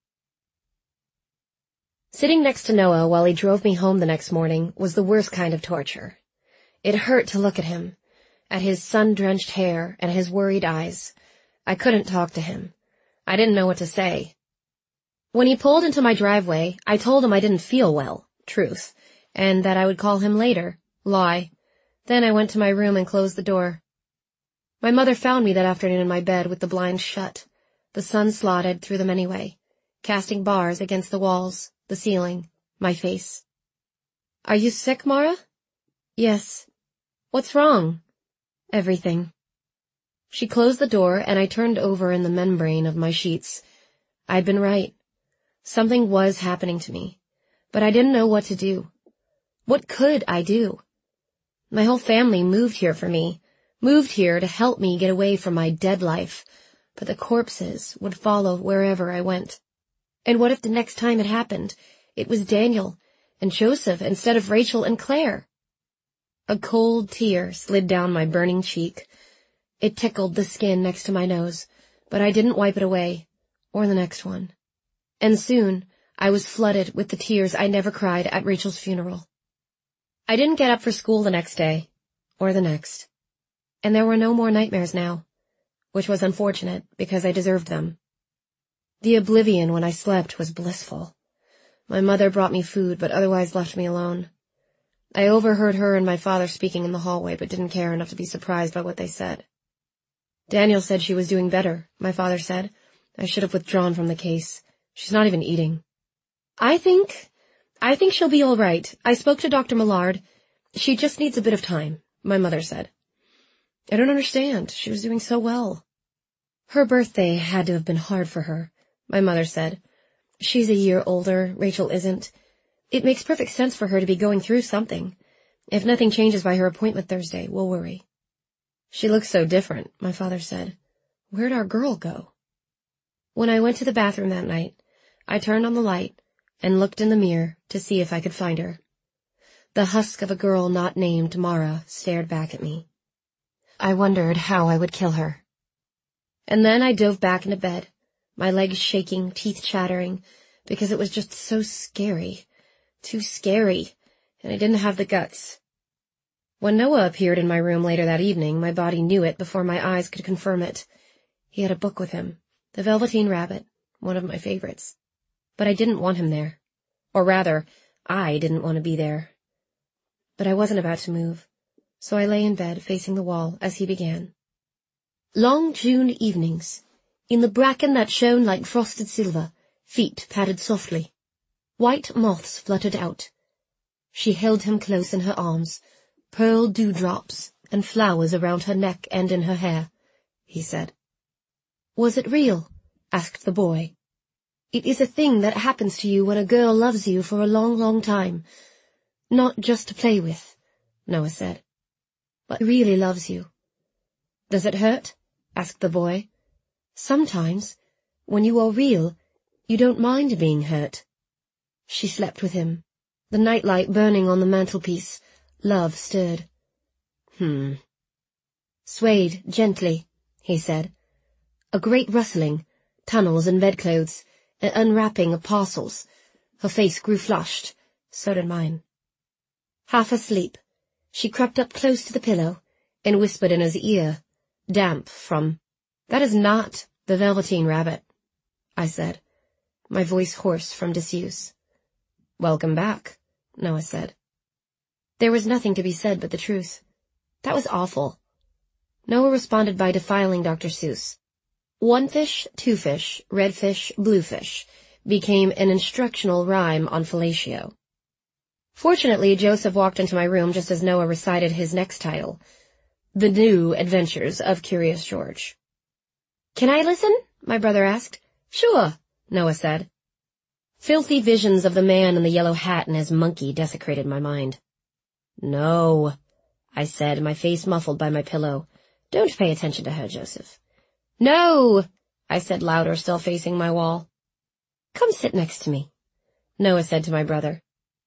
Sitting next to Noah while he drove me home the next morning was the worst kind of torture. It hurt to look at him, at his sun-drenched hair and his worried eyes. I couldn't talk to him. I didn't know what to say. When he pulled into my driveway, I told him I didn't feel well, truth, and that I would call him later, lie. Then I went to my room and closed the door. My mother found me that afternoon in my bed with the blinds shut. The sun slotted through them anyway, casting bars against the walls, the ceiling, my face. "Are you sick, Mara?" "Yes." "What's wrong?" "Everything." She closed the door, and I turned over in the membrane of my sheets. I'd been right. Something was happening to me, but I didn't know what to do. What could I do? My whole family moved here for me, moved here to help me get away from my dead life, but the corpses would follow wherever I went. And what if the next time it happened, it was Daniel and Joseph instead of Rachel and Claire? A cold tear slid down my burning cheek. It tickled the skin next to my nose, but I didn't wipe it away, or the next one. And soon I was flooded with the tears I never cried at Rachel's funeral. I didn't get up for school the next day, or the next. And there were no more nightmares now, which was unfortunate because I deserved them. The oblivion when I slept was blissful. My mother brought me food, but otherwise left me alone. I overheard her and my father speaking in the hallway, but didn't care enough to be surprised by what they said. Daniel said she was doing better, my father said. I should have withdrawn from the case. She's not even eating. I think she'll be all right. I spoke to Dr. Millard. She just needs a bit of time, my mother said. I don't understand. She was doing so well. Her birthday had to have been hard for her, my mother said. She's a year older, Rachel isn't. It makes perfect sense for her to be going through something. If nothing changes by her appointment Thursday, we'll worry. She looks so different, my father said. Where'd our girl go? When I went to the bathroom that night, I turned on the light and looked in the mirror to see if I could find her. The husk of a girl not named Mara stared back at me. I wondered how I would kill her. And then I dove back into bed, my legs shaking, teeth chattering, because it was just so scary. Too scary, and I didn't have the guts. When Noah appeared in my room later that evening, my body knew it before my eyes could confirm it. He had a book with him, The Velveteen Rabbit, one of my favorites. But I didn't want him there. Or rather, I didn't want to be there. But I wasn't about to move, so I lay in bed facing the wall as he began. Long June evenings. In the bracken that shone like frosted silver, feet padded softly. White moths fluttered out. She held him close in her arms, pearl dewdrops and flowers around her neck and in her hair, he said. Was it real? Asked the boy. It is a thing that happens to you when a girl loves you for a long, long time. Not just to play with, Noah said, but really loves you. Does it hurt? Asked the boy. Sometimes, when you are real, you don't mind being hurt. She slept with him, the nightlight burning on the mantelpiece. Love stirred. Swayed gently, he said. A great rustling, tunnels and bedclothes, an unwrapping of parcels. Her face grew flushed. So did mine. Half asleep, she crept up close to the pillow and whispered in his ear, damp from, "That is not the Velveteen Rabbit," I said, my voice hoarse from disuse. "Welcome back," Noah said. There was nothing to be said but the truth. That was awful. Noah responded by defiling Dr. Seuss. One fish, two fish, red fish, blue fish became an instructional rhyme on fellatio. Fortunately, Joseph walked into my room just as Noah recited his next title, The New Adventures of Curious George. "Can I listen?" my brother asked. "Sure," Noah said. Filthy visions of the man in the yellow hat and his monkey desecrated my mind. "No," I said, my face muffled by my pillow. "Don't pay attention to her, Joseph." "No," I said louder, still facing my wall. "Come sit next to me," Noah said to my brother.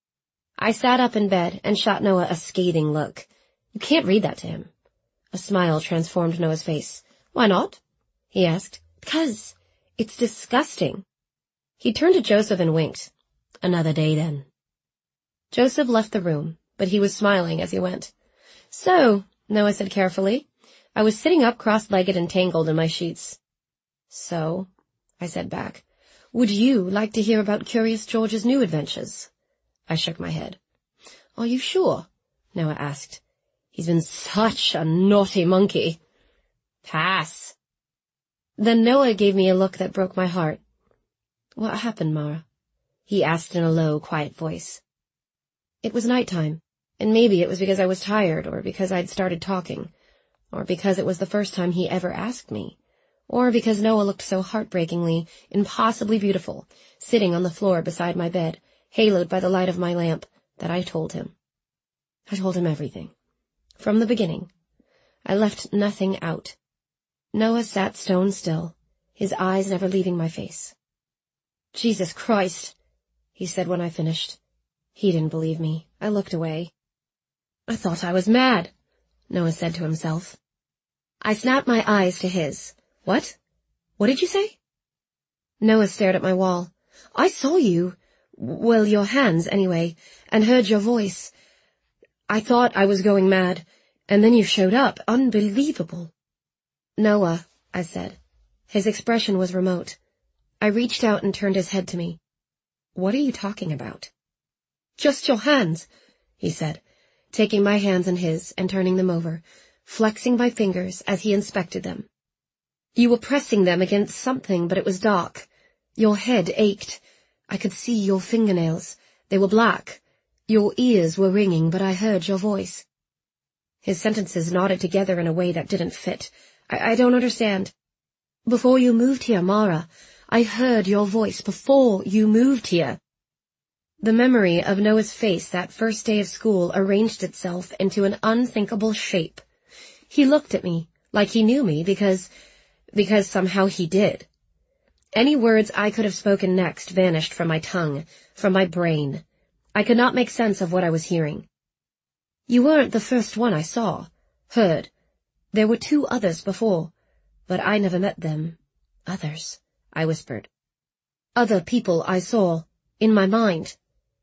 I sat up in bed and shot Noah a scathing look. "You can't read that to him." A smile transformed Noah's face. "Why not?" he asked. "Because it's disgusting." He turned to Joseph and winked. "Another day, then." Joseph left the room, but he was smiling as he went. "So," Noah said carefully, I was sitting up cross-legged and tangled in my sheets. "So," I said back, "would you like to hear about Curious George's new adventures?" I shook my head. "Are you sure?" Noah asked. "He's been such a naughty monkey." "Pass." Then Noah gave me a look that broke my heart. "What happened, Mara?" he asked in a low, quiet voice. It was nighttime, and maybe it was because I was tired, or because I'd started talking, or because it was the first time he ever asked me, or because Noah looked so heartbreakingly, impossibly beautiful, sitting on the floor beside my bed, haloed by the light of my lamp, that I told him. I told him everything. From the beginning. I left nothing out. Noah sat stone still, his eyes never leaving my face. "Jesus Christ," he said when I finished. He didn't believe me. I looked away. "I thought I was mad," Noah said to himself. I snapped my eyes to his. "What? What did you say?" Noah stared at my wall. "I saw you, well, your hands, anyway, and heard your voice. I thought I was going mad, and then you showed up. Unbelievable." "Noah," I said. His expression was remote. I reached out and turned his head to me. "What are you talking about?" "Just your hands," he said, taking my hands in his and turning them over, flexing my fingers as he inspected them. "You were pressing them against something, but it was dark. Your head ached. I could see your fingernails. They were black. Your ears were ringing, but I heard your voice." His sentences knotted together in a way that didn't fit. I don't understand. "Before you moved here, Mara, I heard your voice before you moved here." The memory of Noah's face that first day of school arranged itself into an unthinkable shape. He looked at me like he knew me because somehow he did. Any words I could have spoken next vanished from my tongue, from my brain. I could not make sense of what I was hearing. "You weren't the first one I saw, heard. There were 2 others before, but I never met them. Others," I whispered. "Other people I saw, in my mind."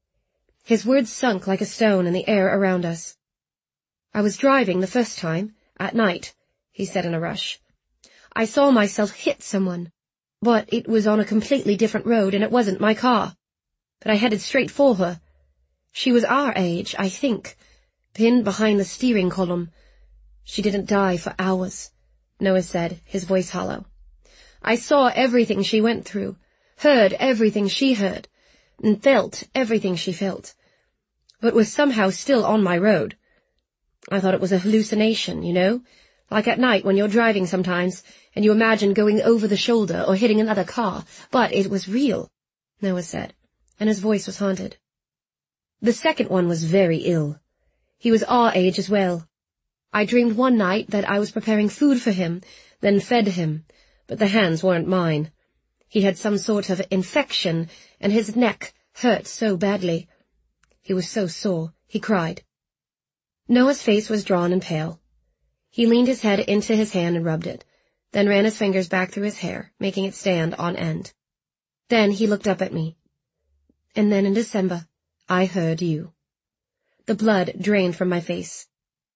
His words sunk like a stone in the air around us. "I was driving the first time, at night," he said in a rush. "I saw myself hit someone, but it was on a completely different road and it wasn't my car. But I headed straight for her. She was our age, I think, pinned behind the steering column. She didn't die for hours," Noah said, his voice hollow. "I saw everything she went through, heard everything she heard, and felt everything she felt, but was somehow still on my road. I thought it was a hallucination, you know, like at night when you're driving sometimes, and you imagine going over the shoulder or hitting another car, but it was real," Noah said, and his voice was haunted. "The second one was very ill. He was our age as well. I dreamed one night that I was preparing food for him, then fed him, but the hands weren't mine. He had some sort of infection, and his neck hurt so badly. He was so sore, he cried." Noah's face was drawn and pale. He leaned his head into his hand and rubbed it. then ran his fingers back through his hair, making it stand on end. Then he looked up at me. And then in December, I heard you. The blood drained from my face.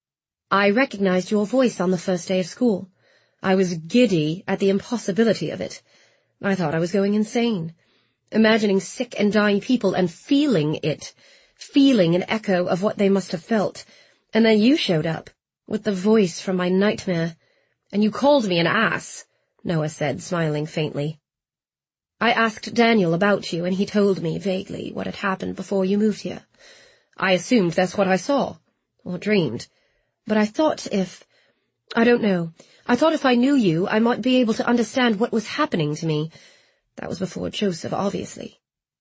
I recognized your voice on the first day of school. I was giddy at the impossibility of it. I thought I was going insane, imagining sick and dying people and feeling it, feeling an echo of what they must have felt. And then you showed up, with the voice from my nightmare, and you called me an ass, Noah said, smiling faintly. I asked Daniel about you, and he told me vaguely what had happened before you moved here. I assumed that's what I saw, or dreamed, but I thought I don't know, I thought if I knew you, I might be able to understand what was happening to me. That was before Joseph, obviously.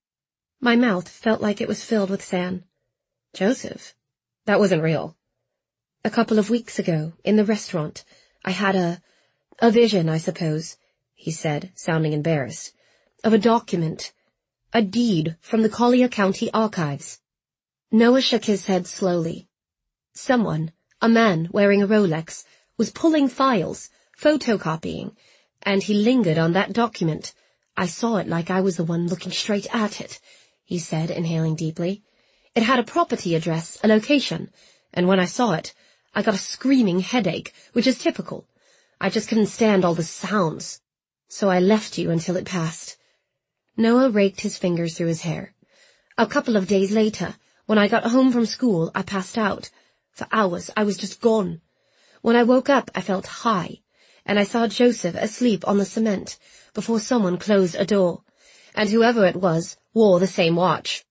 My mouth felt like it was filled with sand. Joseph? That wasn't real. A couple of weeks ago, in the restaurant, I had a vision, I suppose, he said, sounding embarrassed, of a document, a deed from the Collier County Archives. Noah shook his head slowly. Someone, a man wearing a Rolex, was pulling files, photocopying, and he lingered on that document. I saw it like I was the one looking straight at it, he said, inhaling deeply. It had a property address, a location, and when I saw it, I got a screaming headache, which is typical. I just couldn't stand all the sounds. So I left you until it passed. Noah raked his fingers through his hair. A couple of days later, when I got home from school, I passed out. For hours, I was just gone. When I woke up, I felt high, and I saw Joseph asleep on the cement before someone closed a door, and whoever it was wore the same watch.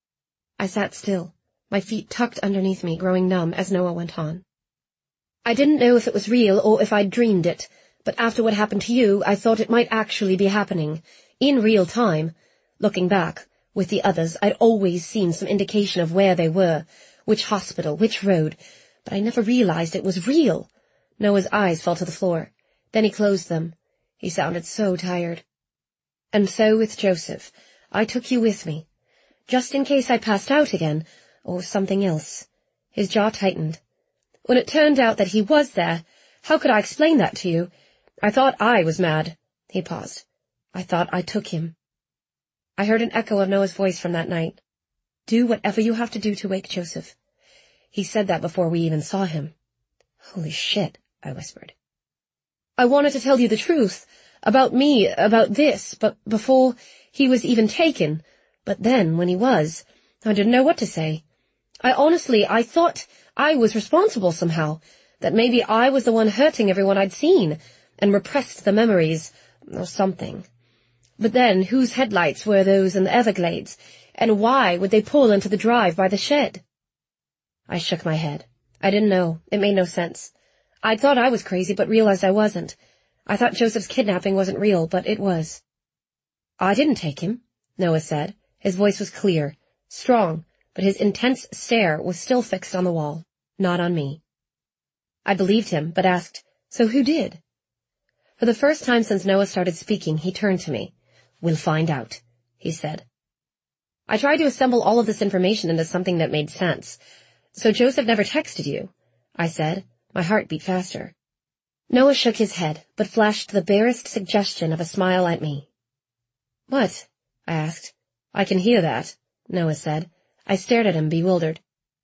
I sat still, my feet tucked underneath me, growing numb as Noah went on. I didn't know if it was real or if I'd dreamed it, but after what happened to you, I thought it might actually be happening, in real time. Looking back, with the others, I'd always seen some indication of where they were, which hospital, which road, but I never realized it was real. Noah's eyes fell to the floor. Then he closed them. He sounded so tired. And so with Joseph, I took you with me, just in case I passed out again, or something else. His jaw tightened. When it turned out that he was there, how could I explain that to you? I thought I was mad. He paused. I thought I took him. I heard an echo of Noah's voice from that night. Do whatever you have to do to wake Joseph. He said that before we even saw him. Holy shit, I whispered. I wanted to tell you the truth, about me, about this, but before he was even taken. But then, when he was, I didn't know what to say. I thought I was responsible somehow, that maybe I was the one hurting everyone I'd seen, and repressed the memories, or something. But then, whose headlights were those in the Everglades, and why would they pull into the drive by the shed? I shook my head. I didn't know. It made no sense. I thought I was crazy, but realized I wasn't. I thought Joseph's kidnapping wasn't real, but it was. I didn't take him, Noah said. His voice was clear, strong, but his intense stare was still fixed on the wall, not on me. I believed him, but asked, so who did? For the first time since Noah started speaking, he turned to me. We'll find out, he said. I tried to assemble all of this information into something that made sense. So Joseph never texted you, I said. My heart beat faster. Noah shook his head, but flashed the barest suggestion of a smile at me. What? I asked. I can hear that, Noah said. I stared at him, bewildered.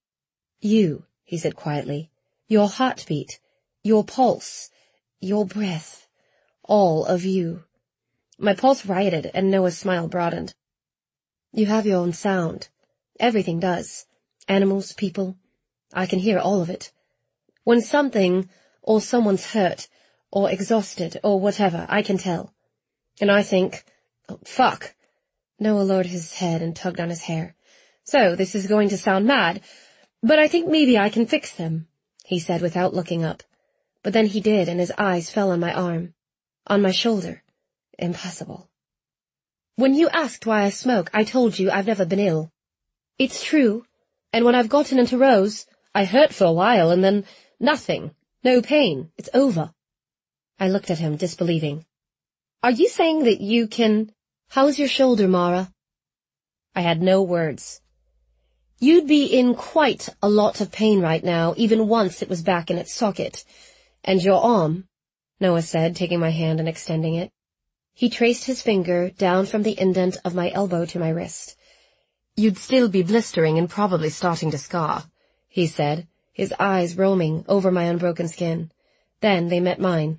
You, he said quietly. Your heartbeat, your pulse, your breath, all of you. My pulse rioted, and Noah's smile broadened. You have your own sound. Everything does. Animals, people. I can hear all of it. When something or someone's hurt or exhausted or whatever, I can tell. And I think, oh, fuck. Noah lowered his head and tugged on his hair. So this is going to sound mad, but I think maybe I can fix them, he said without looking up. But then he did, and his eyes fell on my arm, on my shoulder. Impossible. When you asked why I smoke, I told you I've never been ill. It's true, and when I've gotten into Rose, I hurt for a while, and then nothing. No pain. It's over. I looked at him, disbelieving. Are you saying that you can... How's your shoulder, Mara? I had no words. You'd be in quite a lot of pain right now, even once it was back in its socket. And your arm? Noah said, taking my hand and extending it. He traced his finger down from the indent of my elbow to my wrist. You'd still be blistering and probably starting to scar, he said, his eyes roaming over my unbroken skin. Then they met mine.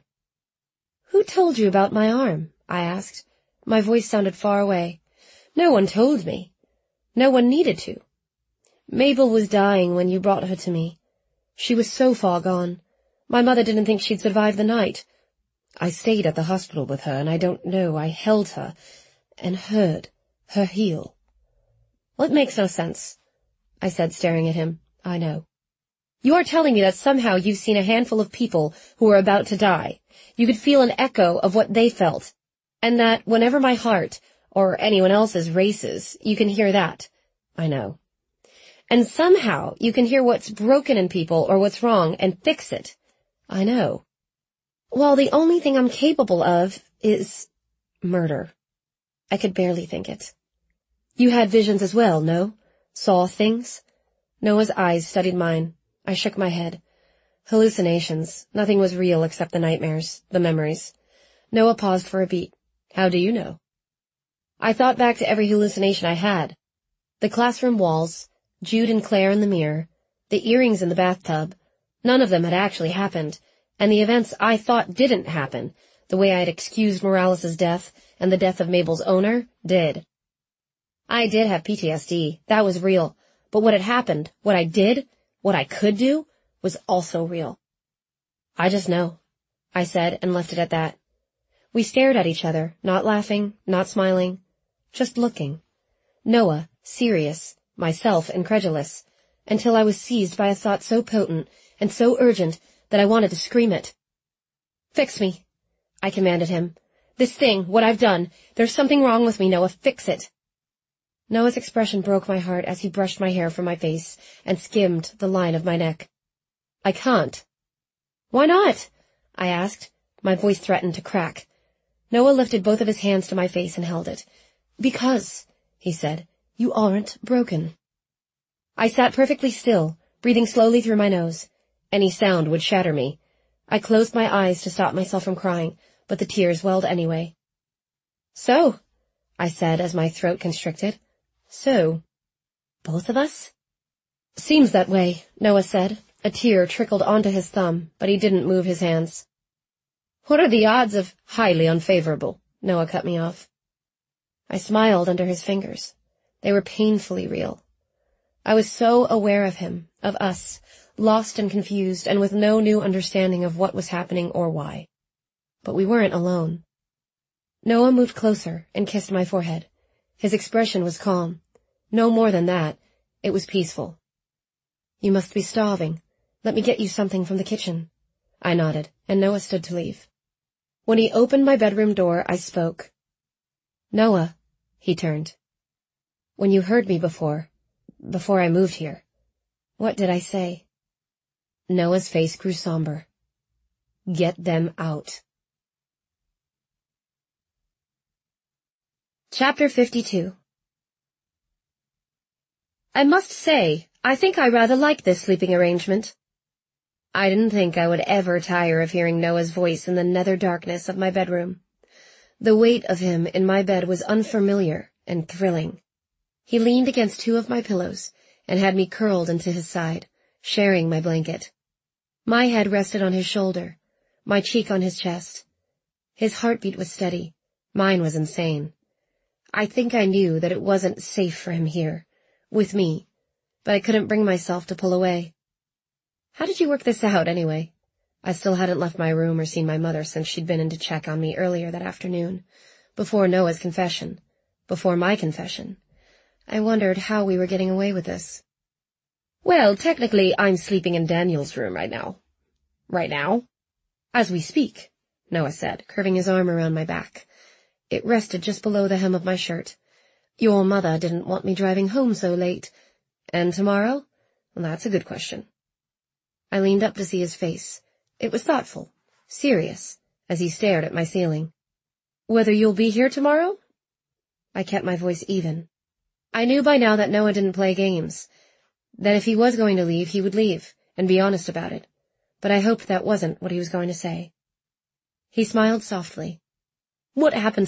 Who told you about my arm? I asked. My voice sounded far away. No one told me. No one needed to. Mabel was dying when you brought her to me. She was so far gone. My mother didn't think she'd survive the night. I stayed at the hospital with her, and I don't know, I held her and heard her heal. Well, it makes no sense, I said, staring at him. I know. You are telling me that somehow you've seen a handful of people who are about to die. You could feel an echo of what they felt, and that whenever my heart, or anyone else's, races, you can hear that. I know. And somehow you can hear what's broken in people or what's wrong and fix it. I know. Well, the only thing I'm capable of is murder. I could barely think it. You had visions as well, no? Saw things? Noah's eyes studied mine. I shook my head. Hallucinations. Nothing was real except the nightmares, the memories. Noah paused for a beat. How do you know? I thought back to every hallucination I had. The classroom walls, Jude and Claire in the mirror, the earrings in the bathtub. None of them had actually happened, and the events I thought didn't happen, the way I had excused Morales' death and the death of Mabel's owner, did. I did have PTSD. That was real. But what had happened, what I did, what I could do, was also real. I just know, I said, and left it at that. We stared at each other, not laughing, not smiling, just looking. Noah, serious, myself incredulous, until I was seized by a thought so potent and so urgent that I wanted to scream it. Fix me, I commanded him. This thing, what I've done, there's something wrong with me, Noah, fix it. Noah's expression broke my heart as he brushed my hair from my face and skimmed the line of my neck. I can't. Why not? I asked. My voice threatened to crack. Noah lifted both of his hands to my face and held it. Because, he said, you aren't broken. I sat perfectly still, breathing slowly through my nose. Any sound would shatter me. I closed my eyes to stop myself from crying, but the tears welled anyway. So, I said as my throat constricted. So, both of us? Seems that way, Noah said. A tear trickled onto his thumb, but he didn't move his hands. What are the odds of highly unfavorable? Noah cut me off. I smiled under his fingers. They were painfully real. I was so aware of him, of us, lost and confused, and with no new understanding of what was happening or why. But we weren't alone. Noah moved closer and kissed my forehead. His expression was calm. No more than that. It was peaceful. You must be starving. Let me get you something from the kitchen. I nodded, and Noah stood to leave. When he opened my bedroom door, I spoke. Noah, he turned. When you heard me before I moved here, what did I say? Noah's face grew somber. Get them out. Chapter 52. I must say, I think I rather like this sleeping arrangement. I didn't think I would ever tire of hearing Noah's voice in the nether darkness of my bedroom. The weight of him in my bed was unfamiliar and thrilling. He leaned against two of my pillows and had me curled into his side, sharing my blanket. My head rested on his shoulder, my cheek on his chest. His heartbeat was steady. Mine was insane. I think I knew that it wasn't safe for him here, with me, but I couldn't bring myself to pull away. How did you work this out, anyway? I still hadn't left my room or seen my mother since she'd been in to check on me earlier that afternoon, before Noah's confession, before my confession. I wondered how we were getting away with this. Well, technically, I'm sleeping in Daniel's room right now. Right now? As we speak, Noah said, curving his arm around my back. It rested just below the hem of my shirt. Your mother didn't want me driving home so late. And tomorrow? Well, that's a good question. I leaned up to see his face. It was thoughtful, serious, as he stared at my ceiling. Whether you'll be here tomorrow? I kept my voice even. I knew by now that Noah didn't play games, that if he was going to leave, he would leave, and be honest about it. But I hoped that wasn't what he was going to say. He smiled softly. What happens